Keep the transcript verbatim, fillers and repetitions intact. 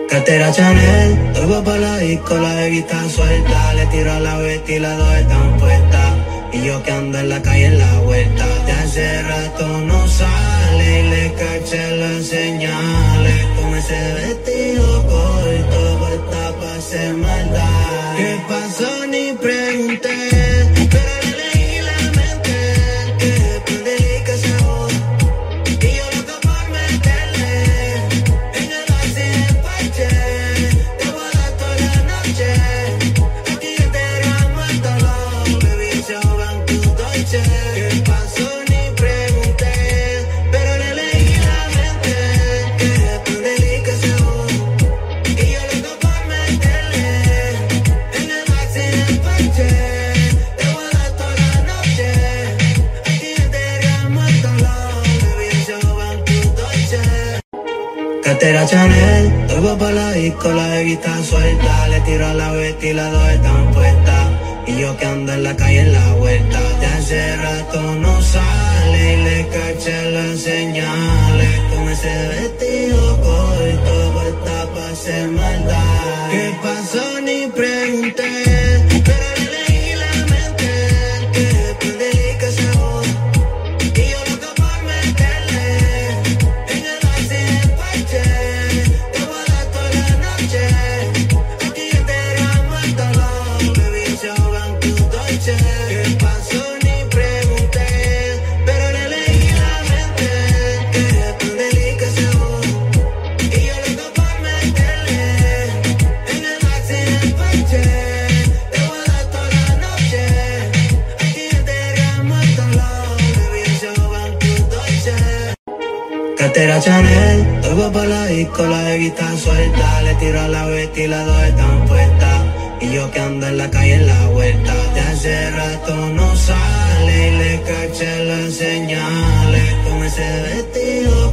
Cartera Chanel, todo pa' la disco, la bebita suelta. Le tiro a la Betty, las dos están puestas. Y yo que ando en la calle en la vuelta. De hace rato no sale y le caché las señales. Con ese vestido corto, puesta pa' hacer maldad. ¿Qué pasó? Ni pregunté. Cartera Chanel, todo pa' la disco, la bebita suelta. Le tiro a la Betty, las dos están puestas. Y yo que ando en la calle en la vuelta. De hace rato no sale y le caché las señales. Con ese vestido corto, puesta pa' hacer maldad. ¿Qué pasó? Ni pregunté. Cartera Chanel, todo pa' la disco, la bebita suelta. Le tiro a la Betty, las dos están puestas. Y yo que ando en la calle en la vuelta. De hace rato no sale y le caché las señales. Con ese vestido